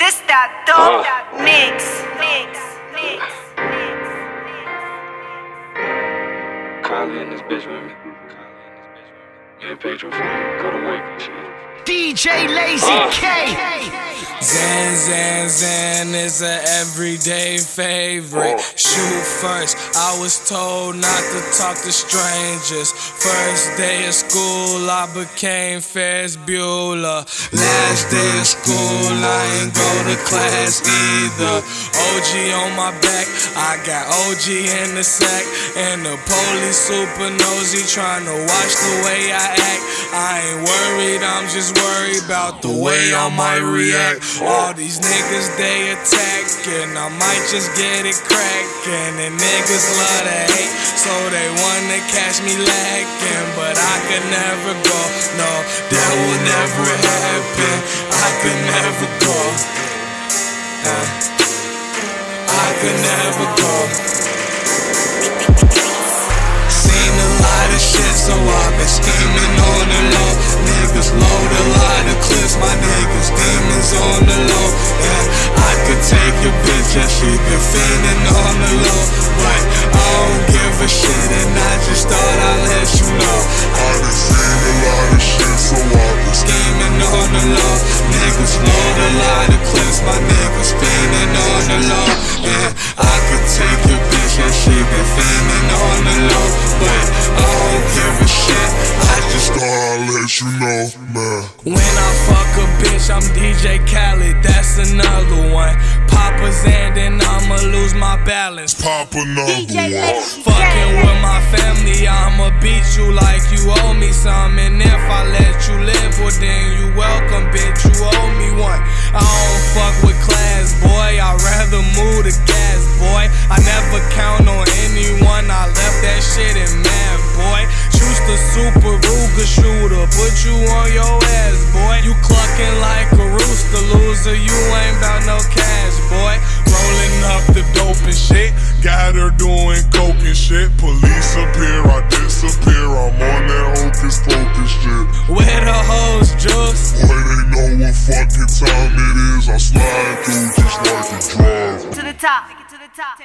This that dope mix. Kylie in this bitch with me. Yeah, Pedro for me. Go to work and shit. DJ Lazy K. Zan, Zan, Zan is a everyday favorite. Shoot first, I was told not to talk to strangers. First day of school, I became Ferris Bueller. Last day of school, I ain't go to class either. OG on my back, I got OG in the sack. And the police super nosy, trying to watch the way I act. I ain't worried, I'm just worried about the way I might react. All these niggas, they attacking, I might just get it cracking. And niggas love to hate, so they wanna catch me lacking. But I could never go, no, that will never happen. I could never go, I could never go. Seen a lot of shit, so I've been scheming on the low. Niggas load a lot of clips, my niggas demons on the low. Yeah, I could take your bitch and she been fiending on the low. But I don't give a shit and I just thought I'd let you know. I done seen a lot of shit, so I've been scheming on the low. Niggas load a lot of clips, my niggas fiending on the low. Yeah, I could take your bitch and she been fiending on the low. But I don't give a shit, I just thought I'd let you know, man. When I fuck a bitch, I'm DJ Khaled, that's another one. Papa Zan, then I'ma lose my balance. Pop another one. Fucking with my family, I'ma beat you like you owe me some. And if I let you live, well then you welcome, bitch, you owe me one. I don't fuck with class, boy, I'd rather move the gas, boy. I never count on anyone, I left that shit in mad, boy. Choose the Super Ruger shooter, put you on your ass, boy. You clucking like a rooster, loser, you ain't bout no cash, boy. Rolling up the dope and shit, got her doing coke and shit. Police appear, I disappear, I'm on that hocus pocus shit. Where the hoes, Juice? Boy, they know what fucking time it is, I slide through just like a drive. To the top, take it to the top.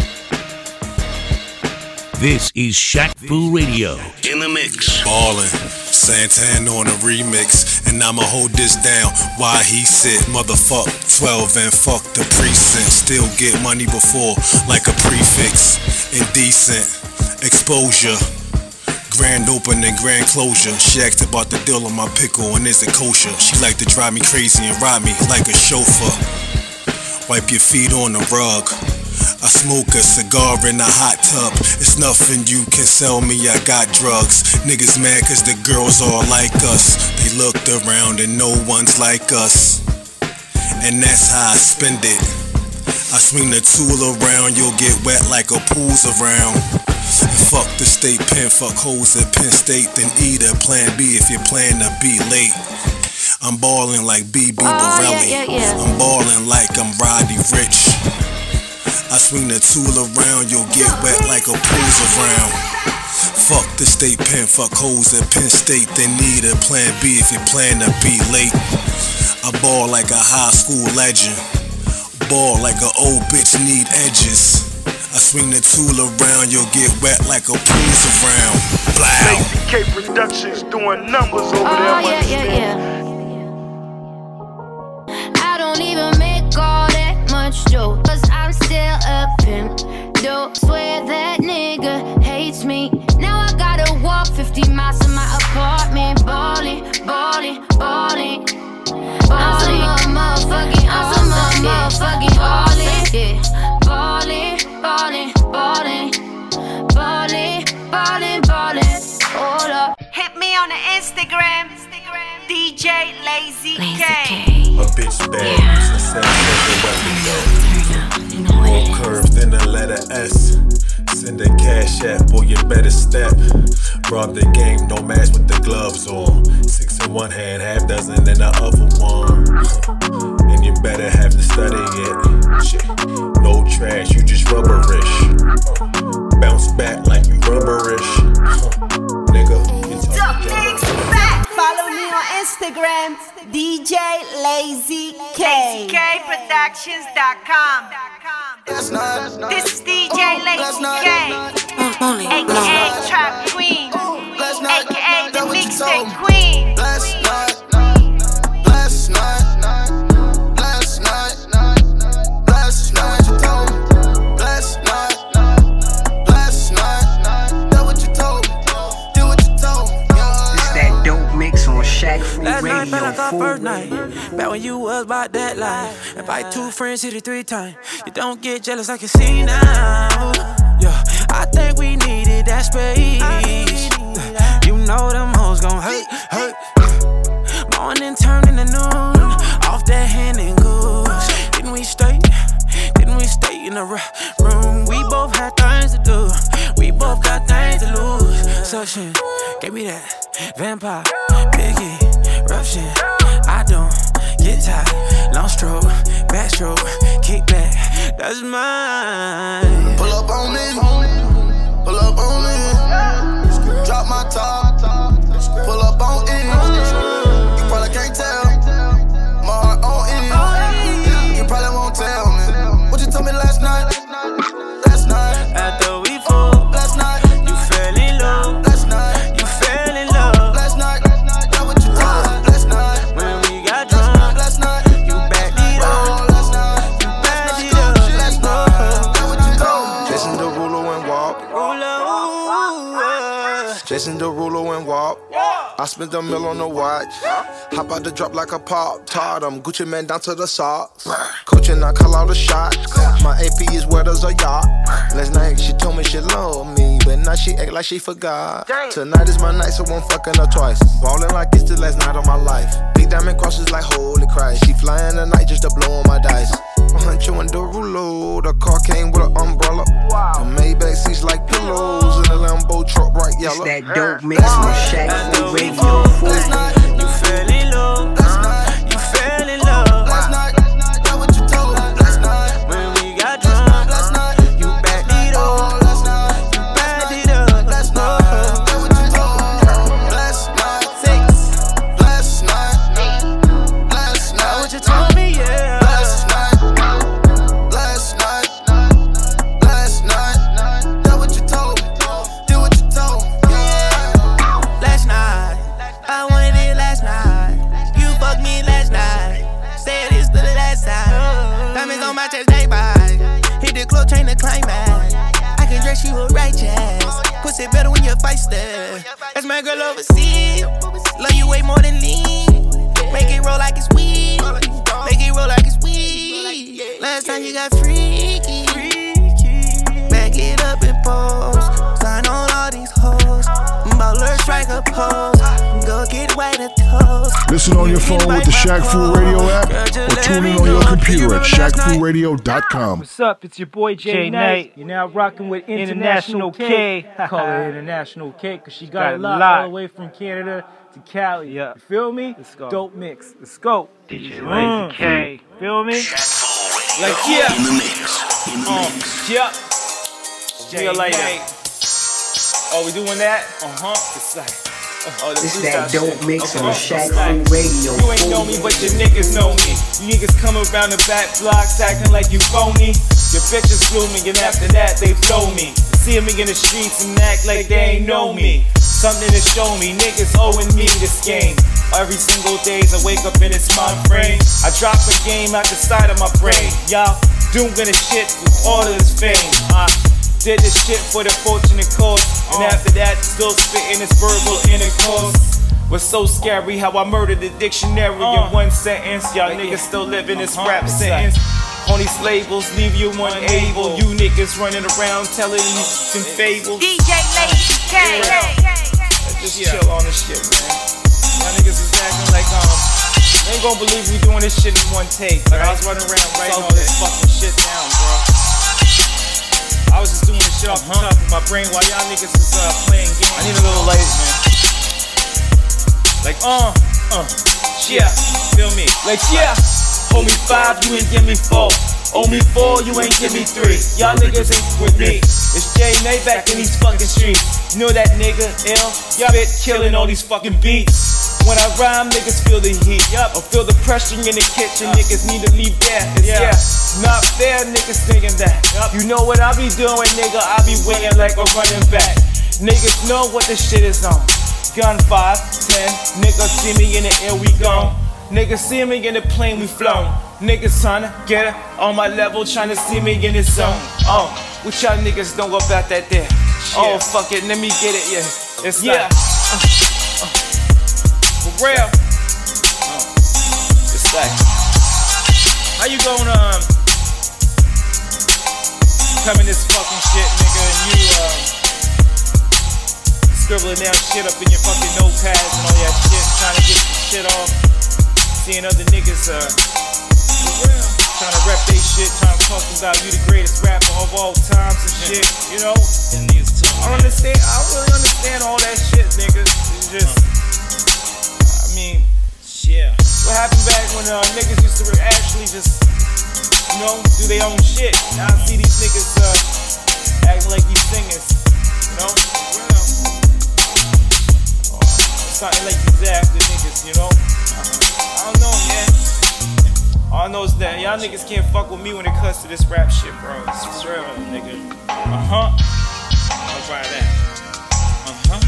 This is Shaq Fu Radio. In the mix. Ballin', Santana on a remix. And I'ma hold this down while he sit. Motherfuck 12 and fuck the precinct. Still get money before like a prefix. Indecent exposure. Grand opening, grand closure. She asked about the deal on my pickle and is it kosher? She like to drive me crazy and ride me like a chauffeur. Wipe your feet on the rug. I smoke a cigar in a hot tub. It's nothing you can sell me, I got drugs. Niggas mad cause the girls all like us. They looked around and no one's like us. And that's how I spend it. I swing the tool around, you'll get wet like a pool's around. Fuck the state pen, fuck hoes at Penn State. Then eat a plan B if you plan to be late. I'm ballin' like BB Borelli. I'm ballin' like I'm Roddy Rich. I swing the tool around, you'll get wet like a pool's around. Fuck the state pen, fuck hoes at Penn State. They need a plan B if you plan to be late. I ball like a high school legend. Ball like an old bitch need edges. I swing the tool around, you'll get wet like a pool's around. Blow. Lazy K Productions doing numbers over there. Yeah. I don't even make all that much dough, cause I'm still a pimp. Don't swear that nigga hates me. Now I gotta walk 50 miles to my apartment. Ballin'. I'm some motherfucking ballin'. Yeah. Ballin'. Hold up. Hit me on the Instagram. DJ Lazy K. A bitch bad, success never let me go. Roll curves, then the letter S. Send a cash app, boy, you better step. Rob the game, no match with the gloves on. 6 in one hand, half dozen in the other one. And you better have to study it. Shit. No trash, you just rubberish. Bounce back like you rubberish. Nigga, you talking Follow me on Instagram, DJ Lazy K. ShackFreeProductions.com. This is DJ Lazy K, aka Trap Queen, aka the Mixtape Queen. Shaq Free Radio. Last night felt like our first night. Back when you was about that life. Invite 2 friends, hit it 3 times. You don't get jealous, I can see now. Yeah, I think we needed that space. You know them hoes gon' hurt. Morning turned into noon. Off that hand and goose. Didn't we stay in the room? We both had things to do. We both got things to lose. Suction, gave me that vampire, biggie, rough shit. I don't get tired. Long stroke, backstroke, kick back. That's mine. Pull up on me. Drop my top. Pull up on it. You probably can't tell. My heart on it. You probably won't tell me what you told me last night. After we fucked last night, you fell in love. Last night, you fell in love. Last night, that what you told me. Last night, when we got drunk. Last night, you backed it up. Last night, you backed it up. Last night, that what you told me. Jason Derulo and walk. Jason Derulo and walk. I spent $1 million on the watch. Hop out the drop like a pop tart. I'm Gucci man down to the socks. Coaching, I call all the shots. My AP is wet as a yacht. Last night she told me she loved me, but now she act like she forgot. Tonight is my night, so I'm fucking her twice. Ballin' like it's the last night of my life. Big diamond crosses like holy Christ. She flying tonight just to blow on my dice. Huncho and Derulo, the car came with an umbrella. The Maybach seats like pillows, and the Lambo truck bright yellow. It's that dope mix on Shaq Free Radio. Last night, you fell in love. Last night, you fell in love. Last night, that what you told me. Last night, when we got drunk. Last night, you backed it up. Last night, you backed it up. Last night, that what you told me. Last night, last night, last night, what you told me, yeah. Last night, that what you told me. Do what you told me. Last night, I wanted it last night. You fucked me last night. Said it's the last time. Diamonds on my chest, they buy. Hit the club, train the climax. I can dress you up righteous. Pussy better when you're feisty. That's my girl overseas. Love you way more than lean. Make it roll like it's weed. Make it roll like it's weed. Last time you got freaky. Back it up and pose. Sign on all these hoes. Baller strike a pose. Go get white and toast. Listen on your phone with the Shaq Fu Radio app or tune in on your computer at ShaqFuRadio.com. What's up? It's your boy Jay Knight. You're now rocking with International K. Call her International K because she got a lot all the way from Canada to Cali. Yeah. You feel me? Let's go. Dope mix. Let's go. DJ Lazy K. Feel me? Like, yeah. In the mix. Yeah. Jay like that. Oh, we doing that? It's like, this that dope mix on Shaq Free Radio. You ain't know me, but your niggas know me. You niggas come around the back blocks acting like you phony. Your bitches flew me, and after that they blow me. See me in the streets and act like they ain't know me. Something to show me, niggas owing me this game. Every single day I wake up and it's my brain. I drop a game out the side of my brain. Y'all doing this shit with all of this fame. Did this shit for the fortunate cause, and after that, still spitting this verbal intercourse. Was so scary how I murdered the dictionary in one sentence. Y'all niggas still living this rap sentence. On these labels, leave you unable. You niggas running around telling you some fables. DJ Lazy K. Just chill on this shit, man. Y'all niggas is acting like they ain't gonna believe we doing this shit in one take. Like I was running around writing all this fucking shit down, bro. I was just doing this shit off the top of my brain while y'all niggas is playing games. I need a little lazy, man. Like, yeah, feel me? Like, yeah. Hold me 5, you ain't give me 4. Owe me 4, you ain't give me 3. Y'all niggas ain't with me. It's Jay Nay back in these fucking streets. You know that nigga ill? Y'all been killing all these fucking beats. When I rhyme, niggas feel the heat. Or feel the pressure in the kitchen. Niggas need to leave that. Yeah, not fair, niggas thinking that. You know what I be doing, nigga? I be winging like a running back. Niggas know what this shit is on. Gun 5, 10. Niggas see me in the air, we gone. Niggas see me in the plane, we flown. Niggas tryna get it on my level, tryna see me in the zone. What y'all niggas know about that there? Oh, fuck it, let me get it, yeah. It's like, for real. It's like, how you gonna come in this fucking shit, nigga, and you scribbling down shit up in your fucking notepads and all that shit, trying to get the shit off. Seeing other niggas trying to rep they shit, trying to talk about you the greatest rapper of all times and shit, you know? I don't understand, I really understand all that shit, niggas. It's just, I mean, yeah. What happened back when niggas used to actually just, you know, do their own shit? Now I see these niggas acting like these singers, you know? Something like these after niggas, you know? I don't know, man. All I know is that y'all niggas can't fuck with me when it comes to this rap shit, bro. It's real, nigga. Alright that. Alright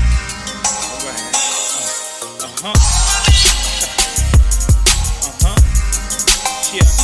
that. Yeah.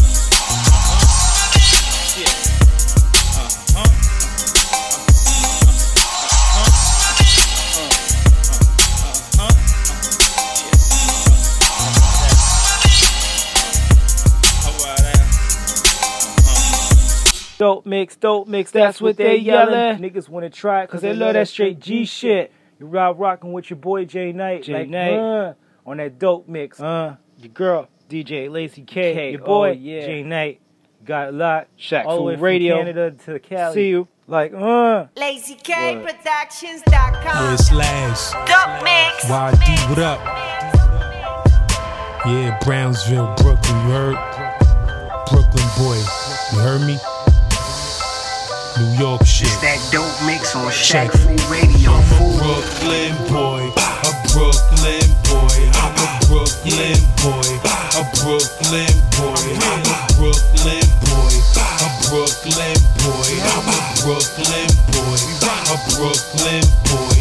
Dope mix, that's what they yelling. Niggas wanna try it cause they love that straight G shit. You rockin' with your boy Jay Knight. On that dope mix. Your girl, DJ Lazy K. Your boy, Jay Knight. Got a lot. Shaq Food Radio. Canada to Cali. See you. Like, LazyKProductions.com. Yeah, it's Lash. Dope mix. YD, what up? Yeah, Brownsville, Brooklyn, you heard? Brooklyn boy, you heard me? New York shit. It's that dope mix on Shaq Food Radio. I'm a Brooklyn boy, a Brooklyn boy. I'm a Brooklyn boy, a Brooklyn boy. I'm a Brooklyn boy, a Brooklyn boy. I'm a Brooklyn boy, a Brooklyn boy.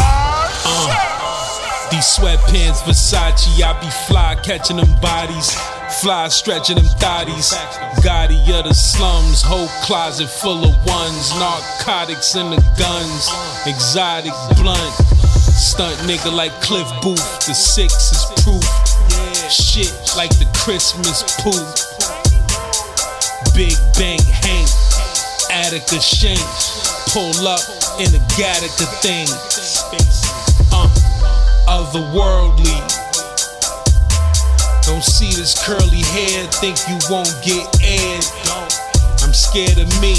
These sweatpants Versace, I be fly catching them bodies. Fly stretching them thotties. Gotti of the slums, whole closet full of ones. Narcotics in the guns, exotic blunt. Stunt nigga like Cliff Booth, the 6 is proof. Shit like the Christmas poo. Big Bank Hank, Attica Shank. Pull up in the Gattaca thing. Otherworldly. Don't see this curly hair, think you won't get aired. I'm scared of me.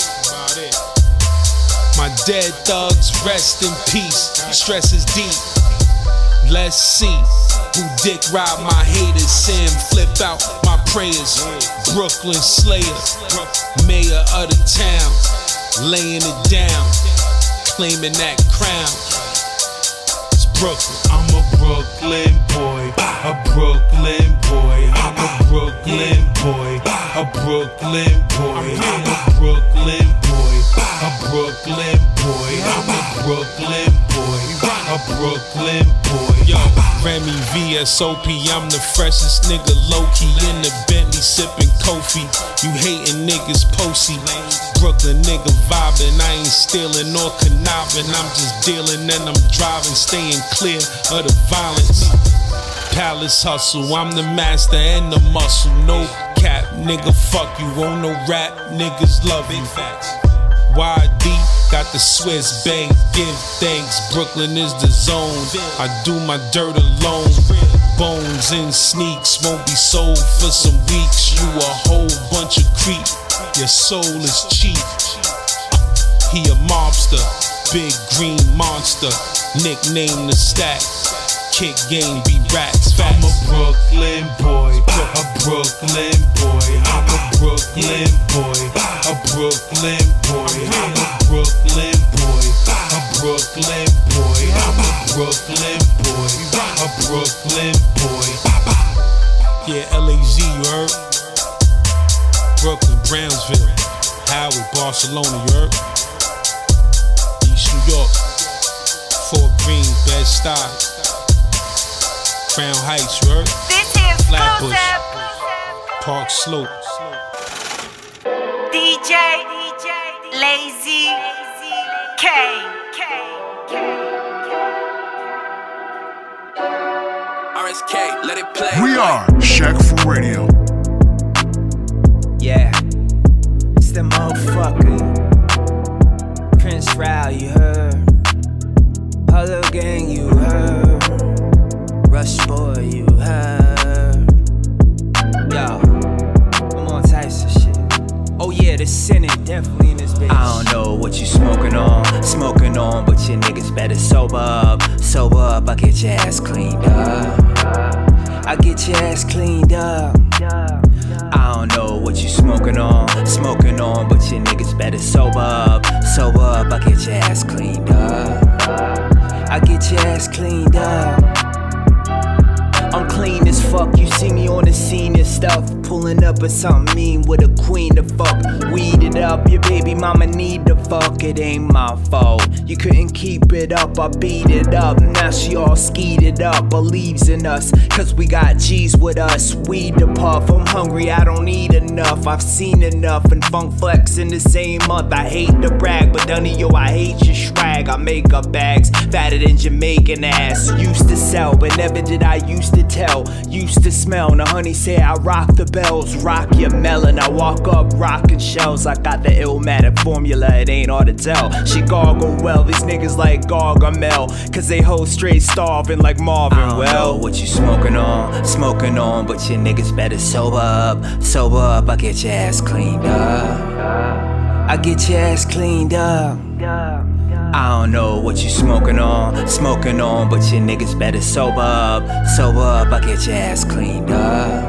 My dead thugs rest in peace. Stress is deep. Let's see who dick ride my haters. Sam flip out my prayers. Brooklyn Slayer, mayor of the town, laying it down, claiming that crown. Brooklyn. I'm a Brooklyn boy, a Brooklyn boy. I'm a Brooklyn boy, a Brooklyn boy. I'm a Brooklyn boy, a Brooklyn boy. I'm a Brooklyn boy, a Brooklyn boy. Yo, Remy VSOP, I'm the freshest nigga low-key in the Bentley sipping Kofi. You hating niggas posy. Brooklyn nigga vibing, I ain't stealing or conniving. I'm just dealing and I'm driving, staying clear of the violence. Palace hustle, I'm the master and the muscle. No cap, nigga, fuck you. On no rap, niggas love you. YD got the Swiss bank, give thanks. Brooklyn is the zone. I do my dirt alone. Bones and sneaks won't be sold for some weeks. You a whole bunch of creep. Your soul is cheap. He a mobster, big green monster. Nickname the stack. kick game be rats fat. I'm a Brooklyn boy, a Brooklyn boy. I'm a Brooklyn boy, a Brooklyn boy. I'm a Brooklyn boy, a Brooklyn boy. I'm a Brooklyn boy, a Brooklyn boy. Yeah, LAZ, you heard? Brooklyn, Brownsville, Howard, Barcelona, you heard? East New York, Fort Greene, Bed-Stuy, Crown Heights, you heard? Flatbush, Park Slope. DJ Lazy K. RSK, let it play. We are Shaq Fu Radio. Yeah, it's the motherfucker. Prince Rao, you heard? Hello Gang, you heard? Rush Boy, you heard? Yo, I'm on types of shit. Oh yeah, the Senate definitely in this bitch. I don't know what you smoking on, but your niggas better sober up. Sober up, I get your ass cleaned up. I get your ass cleaned up. I don't know what you smoking on, but your niggas better sober up. Sober up, I get your ass cleaned up. I get your ass cleaned up. I'm clean as fuck, you see me on the scene and stuff. Pulling up with something mean with a queen to fuck. Weed it up, your baby mama need to fuck. It ain't my fault, you couldn't keep it up, I beat it up. Now she all skeeted up, believes in us, cause we got G's with us. Weed to puff, I'm hungry, I don't eat enough. I've seen enough, and Funk Flex in the same month. I hate to brag, but Dunny, yo, I hate your swag. I make up bags, fatter than Jamaican ass. Used to sell, but never did I used to tell. Used to smell, now honey say I rock the bells. Rock your melon, I walk up rockin' shells. I got the Illmatic formula, it ain't hard to tell. She gargle well, these niggas like Gargamel, cause they hold straight starving like Marvin. I don't know what you smoking on, but your niggas better sober up. Sober up, I get your ass cleaned up. I get your ass cleaned up. I don't know what you smoking on, but your niggas better sober up. Sober up, I get your ass cleaned up.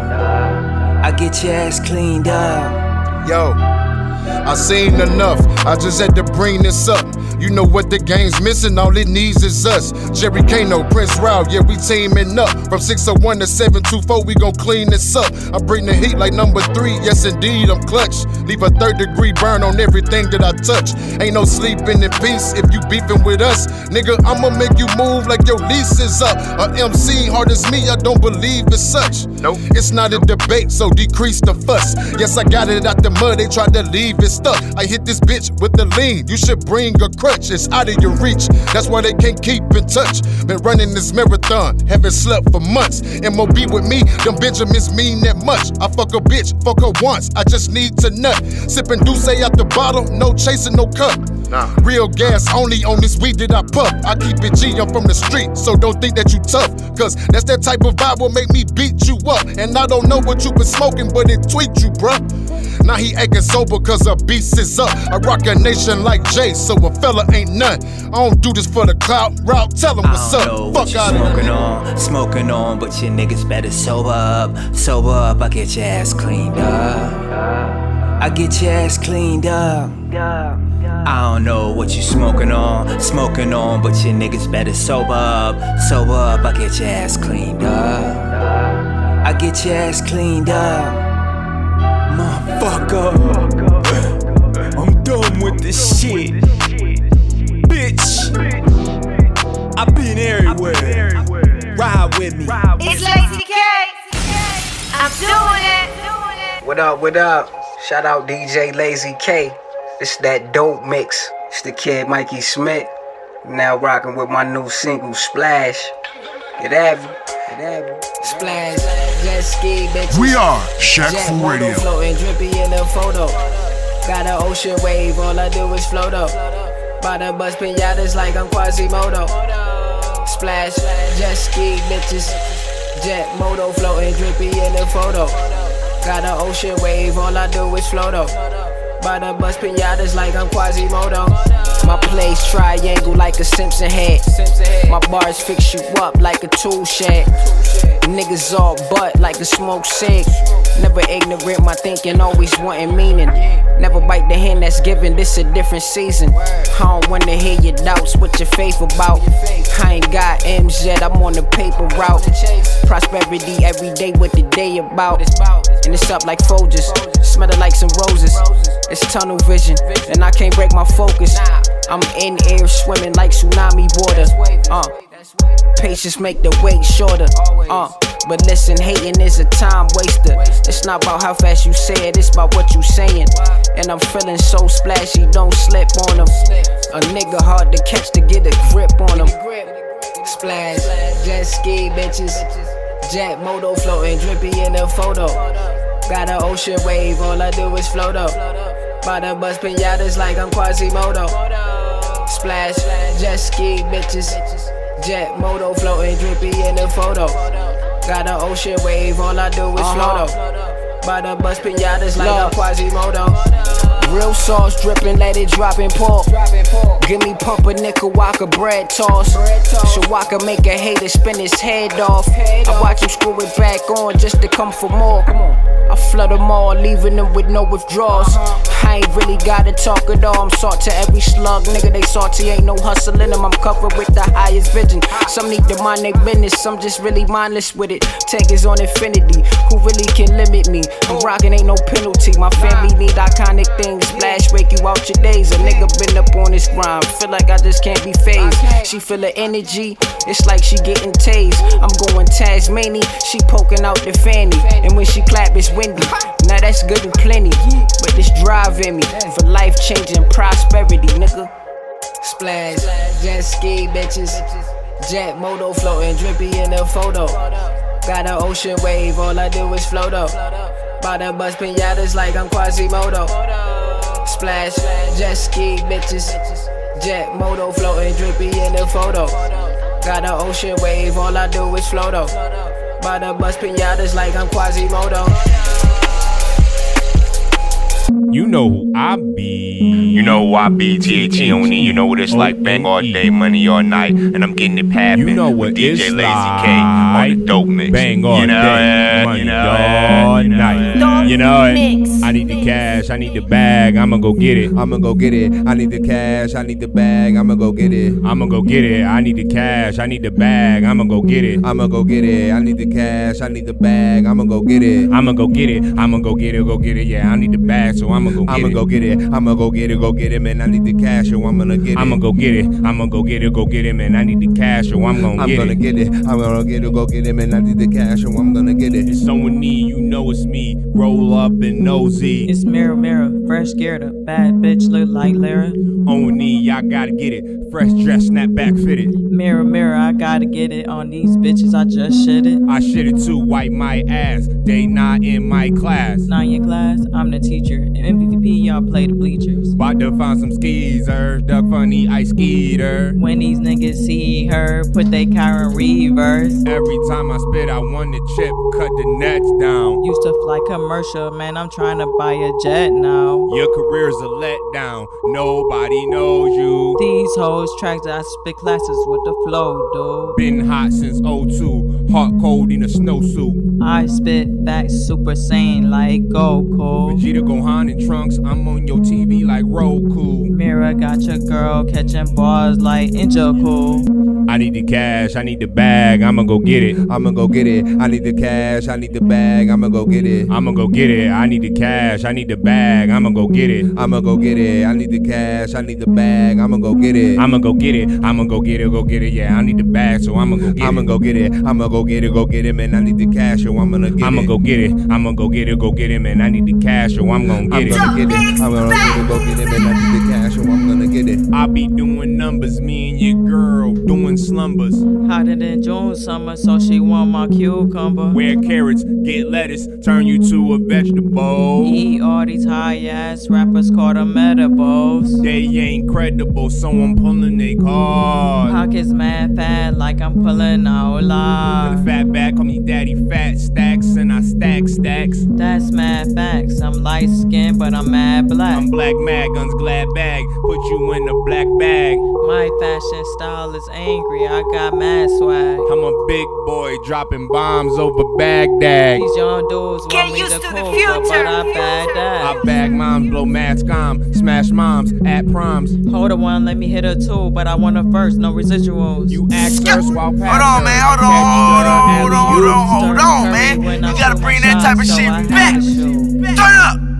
I get your ass cleaned up. Yo, I seen enough, I just had to bring this up. You know what the game's missing, all it needs is us. Jerry Kano, Prince Rao, yeah, we teaming up. From 601 to 724, we gon' clean this up. I bring the heat like number 3, yes indeed, I'm clutch. Leave a 3rd-degree burn on everything that I touch. Ain't no sleeping in peace if you beefing with us. Nigga, I'ma make you move like your lease is up. A MC hard as me, I don't believe it's such. Nope. It's not a debate, so decrease the fuss. Yes, I got it out the mud, they tried to leave it stuck. I hit this bitch with the lean, you should bring a crutch. It's out of your reach, that's why they can't keep in touch. Been running this marathon, haven't slept for months. MOB with me, them Benjamins mean that much. I fuck a bitch, fuck her once, I just need to nut. Sippin' Douce out the bottle, no chasing, no cup. Nah. Real gas only on this weed that I puff. I keep it G, I'm from the street, so don't think that you tough. Cause that's that type of vibe will make me beat you up. And I don't know what you been smoking, but it tweaked you, bruh. Now he acting sober cause a beast is up. I rock a nation like Jay, so a fella ain't none. I don't do this for the clout, route, tell him what's up. Fuck out of here. Smoking on, but your niggas better sober up. Sober up, I get your ass cleaned up. I get your ass cleaned up. I don't know what you smoking on, but your niggas better sober up. Sober up, I get your ass cleaned up. I get your ass cleaned up. Motherfucker, I'm done with this shit. Bitch, I've been everywhere. Ride with me. It's Lazy K. I'm doing it. What up, what up? Shout out DJ Lazy K. This that dope mix. It's the kid Mikey Smith. Now rocking with my new single Splash. Get at me. Splash, jet ski, bitches. We are Shaq Fu Radio. Floating drippy in a photo. Got an ocean wave, all I do is float up. By the bus pinatas like I'm Quasimodo. Splash, jet ski, bitches. Jet moto floating drippy in a photo. Got an ocean wave, all I do is float up. By the bus pinatas like I'm Quasimodo. My plays triangle like a Simpson head. My bars fix you up like a tool shed. Niggas all butt like a smoke cig. Never ignorant, my thinking always wanting meaning. Never bite the hand that's given, this a different season. I don't wanna hear your doubts, what your faith about. I ain't got MZ, I'm on the paper route. Prosperity every day, what the day about. And it's up like Folgers, smelling like some roses. It's tunnel vision, and I can't break my focus. I'm in air swimming like tsunami water. Patience make the wait shorter. But listen, hating is a time waster. It's not about how fast you say it, it's about what you saying. And I'm feeling so splashy, don't slip on them. A nigga hard to catch to get a grip on them. Splash, jet ski bitches, jet moto floating, drippy in the photo. Got an ocean wave, all I do is float up. By the bus pinatas like I'm Quasimodo. Splash, jet ski bitches, jet moto floating, drippy in the photo. Got an ocean wave, all I do is float up. By the bus pinatas like I'm Quasimodo. Real sauce dripping, let it drop and pour. Give me pump a nickel, Waka bread toss. So Waka make a hater spin his head off. I watch him screw it back on just to come for more. I flood them all, leaving them with no withdrawals. I ain't really gotta talk at all. I'm salt to every slug, nigga. They salty, ain't no hustling them. I'm covered with the highest vision. Some need to mind their business, some just really mindless with it. Tank is on infinity, who really can limit me? I'm rocking, ain't no penalty. My family need iconic things. Splash, wake you out your days. A nigga been up on this grind, feel like I just can't be phased. She feel the energy, it's like she getting tased. I'm going Tasmania, she poking out the fanny. And when she clap, it's windy. Now that's good and plenty, but this drive in me for life changing prosperity, nigga. Splash, jet ski bitches, jet moto floating, drippy in the photo. Got an ocean wave, all I do is float up. By the bus pinatas like I'm Quasimodo. Splash, jet ski bitches, jet moto floating, drippy in the photo. Got an ocean wave, all I do is float up. By the bus pinatas like I'm Quasimodo. You know who I be. You know who I be, THE on it. You know what it's like, bang all day, money all night. And I'm getting it poppin'. You know what DJ Lazy K on the dope mix. Bang all day, money all night. You know it. I need the cash, I need the bag, I'ma go get it. I'ma go get it. I need the cash, I need the bag, I'ma go get it. I'ma go get it. I need the cash, I need the bag, I'ma go get it. I'ma go get it. I need the cash, I need the bag, I'ma go get it. I'ma go get it. I'ma go get it, yeah. I need the bag, so I'ma go get it. I'ma go get it. I'ma go get it, man. I need the cash, so I'm gonna get it. I'ma go get it. I'ma go get it, man. I need the cash, so I'm gonna get it. I'm gonna get it. I'm gonna get it, go get it, man. I need the cash, so I'm gonna get it. If someone need, you know it's me. Roll up and nosy. It's Mirror Mirror, fresh scared up, bad bitch look like Lara. On knee, I gotta get it. Fresh dress, snap back fitted. Mirror Mirror, I gotta get it on these bitches. I just shit it. I shit it too. Wipe my ass. They not in my class. Not in your class. I'm the teacher. In MVP, y'all play the bleachers. About to find some skeezer. Duck funny ice skeeter. When these niggas see her, put they car in reverse. Every time I spit, I want the chip. Cut the nets down. Used to fly commercial, man. I'm trying to buy a jet now. Your career's a letdown. Nobody knows you. These hoes tracks that I spit classes with the flow, dude. Been hot since 02. Hot cold in a snowsuit. I spit that Super Saiyan like Goku. Vegeta, Gohan, and Trunks. I'm on your TV like Roku. Mirror got your girl catching bars like Injaku. I need the cash, I need the bag, I'ma go get it. I'ma go get it. I need the cash, I need the bag, I'ma go get it. I'ma go get it. I need the cash, I need the bag, I'ma go get it. I'ma go get it. I need the cash, I need the bag, I'ma go get it. I'ma go get it. I'ma go get it, yeah. I need the bag, so I'ma go get it. I'ma go get it. I'ma go get it, man. I need the cash, so I'm gonna get it. I'ma go get it. I'ma go get it, man. I need the cash, so I'm gonna get it. I'm gonna get it. I'm gonna get it, go get it, man. I need the cash, so I'm gonna get at it. I be doing numbers, me and your girl doing slumbers. Hotter than June summer, so she want my cucumber. Wear carrots, get lettuce, turn you to a vegetable. Eat all these high ass rappers, call them edibles. They ain't credible, so I'm pulling they card. Pockets mad fat, like I'm pulling out live. With a fat back, call me daddy fat stacks, and I stack stacks. That's mad facts. I'm light skinned, but I'm mad black. I'm black mad, guns glad bag, put you in a black bag. My fashion style is angry, I got mad swag. I'm a big boy dropping bombs over Baghdad. These young dudes want me to cook, but I bag that. I bag moms, blow mask on, smash moms at proms. Hold one, let me hit her too, but I want her first, no residuals. You ask first while passing. Hold on, man, hold on, man. You gotta bring that type of shit back. Turn it up.